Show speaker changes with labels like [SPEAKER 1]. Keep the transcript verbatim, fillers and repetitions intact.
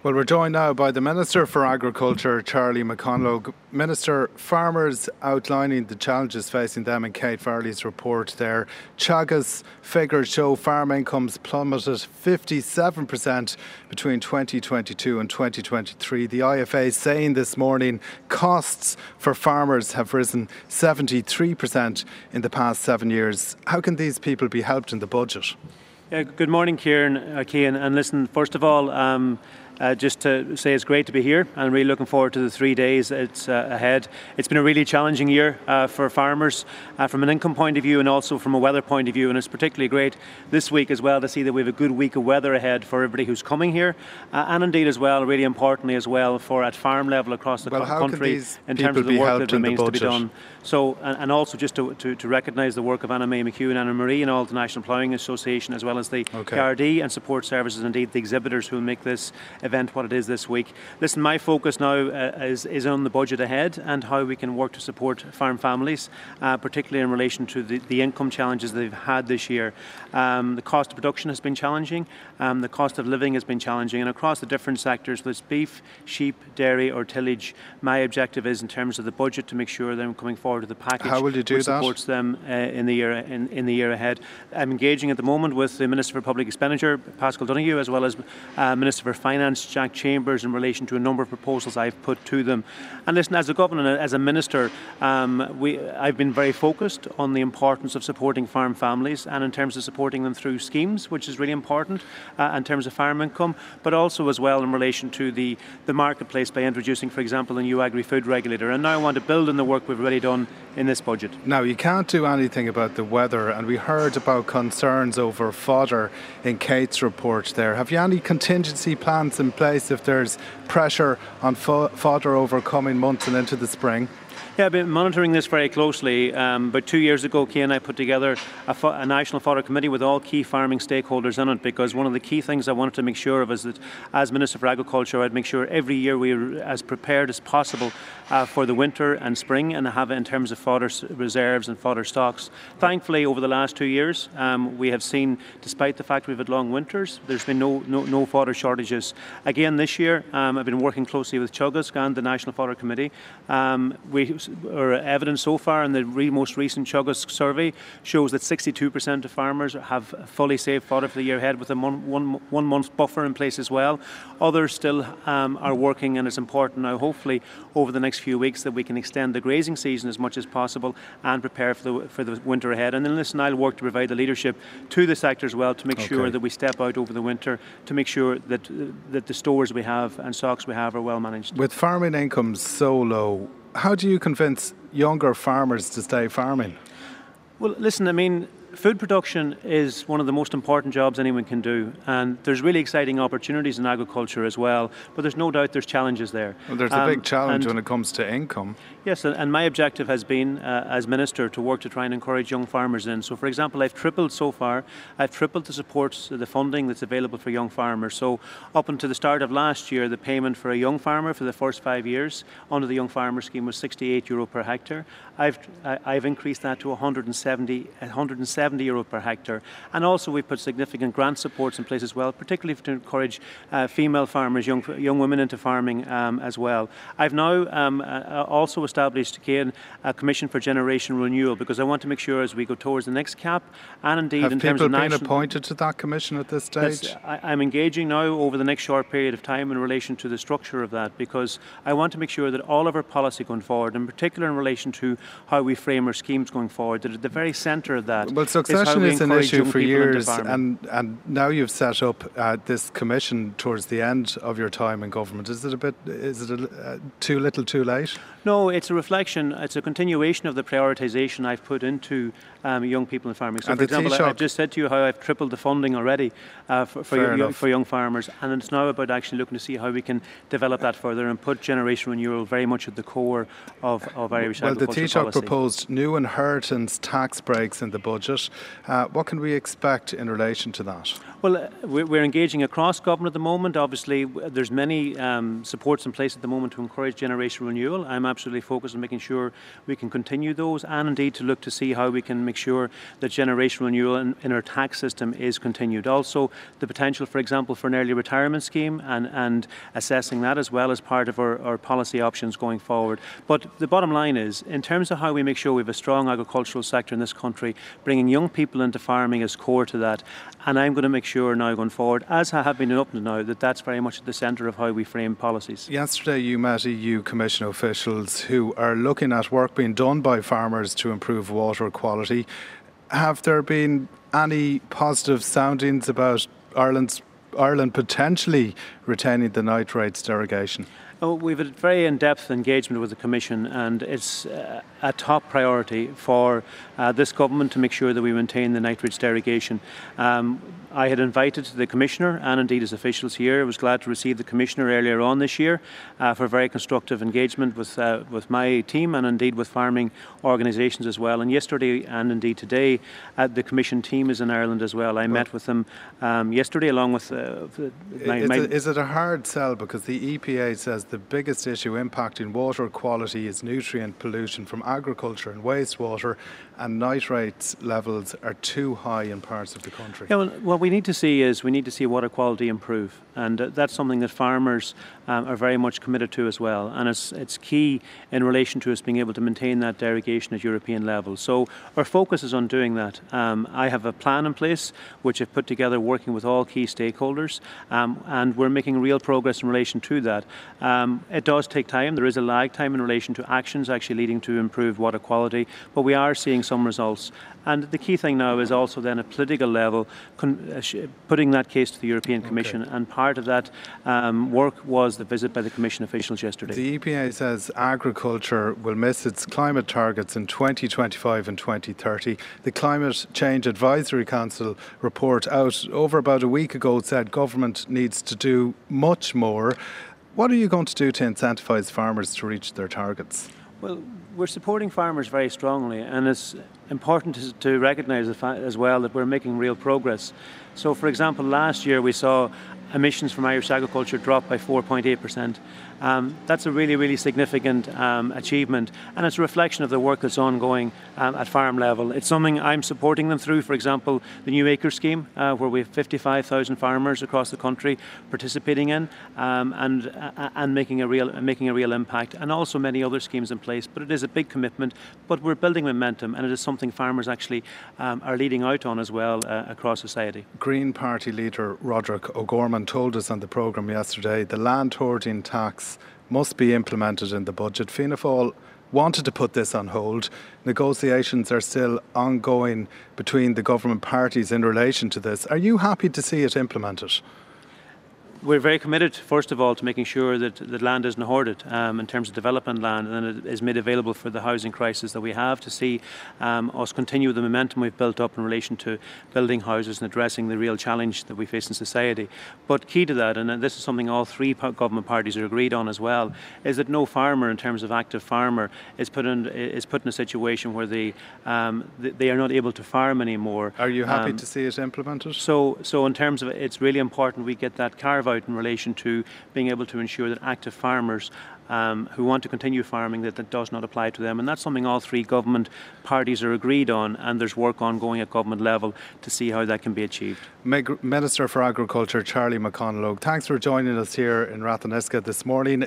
[SPEAKER 1] Well, we're joined now by the Minister for Agriculture, Charlie McConalogue. Minister, farmers outlining the challenges facing them in Kate Farley's report there. Teagasc figures show farm incomes plummeted fifty-seven percent between twenty twenty-two and twenty twenty-three. The I F A saying this morning costs for farmers have risen seventy-three percent in the past seven years. How can these people be helped in the budget?
[SPEAKER 2] Yeah, good morning, Kieran. Uh, Cian. And listen, first of all, um, Uh, just to say it's great to be here and really looking forward to the three days it's uh, ahead. It's been a really challenging year uh, for farmers uh, from an income point of view and also from a weather point of view, and it's particularly great this week as well to see that we have a good week of weather ahead for everybody who's coming here uh, and indeed as well, really importantly as well, for at farm level across the
[SPEAKER 1] well,
[SPEAKER 2] co- country in terms of the work that remains to be done. So, and, and also just to, to, to recognise the work of Anna May McHugh and Anna Marie and all the National Ploughing Association, as well as the
[SPEAKER 1] okay.
[SPEAKER 2] K R D and support services, indeed the exhibitors who will make this event what it is this week. Listen, my focus now uh, is, is on the budget ahead and how we can work to support farm families, uh, particularly in relation to the, the income challenges they've had this year. Um, the cost of production has been challenging, um, the cost of living has been challenging, and across the different sectors, whether it's beef, sheep, dairy or tillage, my objective is in terms of the budget to make sure that I'm coming forward with the package
[SPEAKER 1] How will you do
[SPEAKER 2] which
[SPEAKER 1] that?
[SPEAKER 2] supports them uh, in, the year, in, in the year ahead. I'm engaging at the moment with the Minister for Public Expenditure, Paschal Donoghue, as well as uh, Minister for Finance, Jack Chambers, in relation to a number of proposals I've put to them. And listen, as a government and as a minister, um, we, I've been very focused on the importance of supporting farm families and in terms of supporting them through schemes, which is really important uh, in terms of farm income, but also as well in relation to the, the marketplace by introducing, for example, a new agri-food regulator. And now I want to build on the work we've already done in this budget.
[SPEAKER 1] Now, you can't do anything about the weather, and we heard about concerns over fodder in Kate's report there. Have you any contingency plans in place if there's pressure on fo- fodder over coming months and into the spring?
[SPEAKER 2] Yeah, I've been monitoring this very closely. Um, about two years ago, Cian and I put together a, fo- a national fodder committee with all key farming stakeholders in it, because one of the key things I wanted to make sure of is that as Minister for Agriculture, I'd make sure every year we are as prepared as possible uh, for the winter and spring and have it in terms of fodder reserves and fodder stocks. Thankfully, over the last two years, um, we have seen, despite the fact we've had long winters, there's been no, no, no fodder shortages. Again, this year, um, I've been working closely with Teagasc and the National Fodder Committee. Um, we Our evidence so far in the re- most recent Teagasc survey shows that sixty-two percent of farmers have fully saved fodder for the year ahead with a mon- one, one month buffer in place as well. Others still um, are working, and it's important now, hopefully, over the next few weeks that we can extend the grazing season as much as possible and prepare for the, for the winter ahead. And then listen, I'll work to provide the leadership to the sector as well to make
[SPEAKER 1] okay.
[SPEAKER 2] sure that we step out over the winter to make sure that, uh, that the stores we have and stocks we have are well managed.
[SPEAKER 1] With farming incomes so low, how do you convince younger farmers to stay farming?
[SPEAKER 2] Well, listen, I mean, food production is one of the most important jobs anyone can do, and there's really exciting opportunities in agriculture as well, but there's no doubt there's challenges there.
[SPEAKER 1] Well, there's
[SPEAKER 2] um,
[SPEAKER 1] a big challenge when it comes to income.
[SPEAKER 2] Yes, and my objective has been, uh, as Minister, to work to try and encourage young farmers in. So, for example, I've tripled so far, I've tripled the support, the funding that's available for young farmers. So, up until the start of last year, the payment for a young farmer for the first five years under the Young Farmer Scheme was sixty-eight euro per hectare. I've I've increased that to one hundred seventy euro per hectare. And also we've put significant grant supports in place as well, particularly to encourage uh, female farmers, young young women into farming um, as well. I've now um, uh, also established again a Commission for Generation Renewal, because I want to make sure as we go towards the next CAP, and indeed
[SPEAKER 1] Have
[SPEAKER 2] in terms of
[SPEAKER 1] people been
[SPEAKER 2] national,
[SPEAKER 1] appointed to that commission at this stage?
[SPEAKER 2] I, I'm engaging now over the next short period of time in relation to the structure of that, because I want to make sure that all of our policy going forward, in particular in relation to how we frame our schemes going forward, that at the very centre of that
[SPEAKER 1] well,
[SPEAKER 2] is how
[SPEAKER 1] succession
[SPEAKER 2] we
[SPEAKER 1] is an
[SPEAKER 2] encourage
[SPEAKER 1] issue
[SPEAKER 2] young
[SPEAKER 1] for
[SPEAKER 2] people into
[SPEAKER 1] years,
[SPEAKER 2] farming.
[SPEAKER 1] and, and now you've set up uh, this commission towards the end of your time in government. Is it a bit, is it a, uh, too little too late?
[SPEAKER 2] No, it's a reflection, it's a continuation of the prioritisation I've put into um, young people in farming. So,
[SPEAKER 1] and
[SPEAKER 2] for example,
[SPEAKER 1] Taoiseach,
[SPEAKER 2] I've just said to you how I've tripled the funding already uh, for, for, young, for young farmers, and it's now about actually looking to see how we can develop that further and put generation renewal very much at the core of, of Irish
[SPEAKER 1] well,
[SPEAKER 2] agriculture
[SPEAKER 1] the Taoiseach
[SPEAKER 2] policy.
[SPEAKER 1] proposed new inheritance tax breaks in the budget. Uh, what can we expect in relation to that?
[SPEAKER 2] Well, uh, we're, we're engaging across government at the moment. Obviously, w- there's many um, supports in place at the moment to encourage generation renewal. I'm absolutely focused on making sure we can continue those, and indeed to look to see how we can make make sure that generational renewal in, in our tax system is continued. Also, the potential, for example, for an early retirement scheme and, and assessing that as well as part of our, our policy options going forward. But the bottom line is, in terms of how we make sure we have a strong agricultural sector in this country, bringing young people into farming is core to that. And I'm going to make sure now going forward, as I have been up to now, that that's very much at the centre of how we frame policies.
[SPEAKER 1] Yesterday you met E U Commission officials who are looking at work being done by farmers to improve water quality. Have there been any positive soundings about Ireland's Ireland potentially retaining the nitrates derogation?
[SPEAKER 2] Oh, we've had very in-depth engagement with the Commission, and it's uh, a top priority for uh, this government to make sure that we maintain the nitrates derogation. Um, I had invited the Commissioner and indeed his officials here. I was glad to receive the Commissioner earlier on this year uh, for very constructive engagement with uh, with my team and indeed with farming organisations as well. And yesterday and indeed today, uh, the Commission team is in Ireland as well. I well, met with them um, yesterday along with uh, my,
[SPEAKER 1] is,
[SPEAKER 2] my
[SPEAKER 1] it, is it a hard sell, because the E P A says the biggest issue impacting water quality is nutrient pollution from agriculture and wastewater, and nitrate levels are too high in parts of the country?
[SPEAKER 2] Yeah, well, what we need to see is we need to see water quality improve, and uh, that's something that farmers um, are very much committed to as well, and it's, it's key in relation to us being able to maintain that derogation at European level. So our focus is on doing that. Um, I have a plan in place which I've put together working with all key stakeholders, um, and we're making real progress in relation to that. Um, it does take time. There is a lag time in relation to actions actually leading to improved water quality, but we are seeing some results. And the key thing now is also then at political level con- uh, sh- putting that case to the European Commission, okay. And part of that um, work was the visit by the Commission officials yesterday.
[SPEAKER 1] The E P A says agriculture will miss its climate targets in twenty twenty-five and twenty thirty. The Climate Change Advisory Council report out over about a week ago said government needs to do much more. What are you going to do to incentivise farmers to reach their targets?
[SPEAKER 2] Well, we're supporting farmers very strongly, and it's important to, to recognise as well that we're making real progress. So, for example, last year we saw emissions from Irish agriculture drop by four point eight percent. Um, that's a really, really significant um, achievement, and it's a reflection of the work that's ongoing um, at farm level. It's something I'm supporting them through, for example, the New Acres scheme, uh, where we have fifty-five thousand farmers across the country participating in um, and uh, and making a real making a real impact, and also many other schemes in place. But it is a big commitment, but we're building momentum, and it is something farmers actually um, are leading out on as well uh, across society.
[SPEAKER 1] Green Party leader Roderick O'Gorman told us on the programme yesterday the land hoarding tax must be implemented in the budget. Fianna Fáil wanted to put this on hold. Negotiations are still ongoing between the government parties in relation to this. Are you happy to see it implemented?
[SPEAKER 2] We're very committed, first of all, to making sure that that land isn't hoarded um, in terms of development land, and it is made available for the housing crisis that we have, to see um, us continue the momentum we've built up in relation to building houses and addressing the real challenge that we face in society. But key to that, and this is something all three government parties are agreed on as well, is that no farmer, in terms of active farmer, is put in is put in a situation where they um, they are not able to farm anymore.
[SPEAKER 1] Are you happy
[SPEAKER 2] um,
[SPEAKER 1] to see it implemented?
[SPEAKER 2] So, so in terms of it, it's really important we get that carve out in relation to being able to ensure that active farmers um, who want to continue farming, that that does not apply to them. And that's something all three government parties are agreed on, and there's work ongoing at government level to see how that can be achieved.
[SPEAKER 1] Minister for Agriculture Charlie McConalogue, thanks for joining us here in Ratheniska this morning.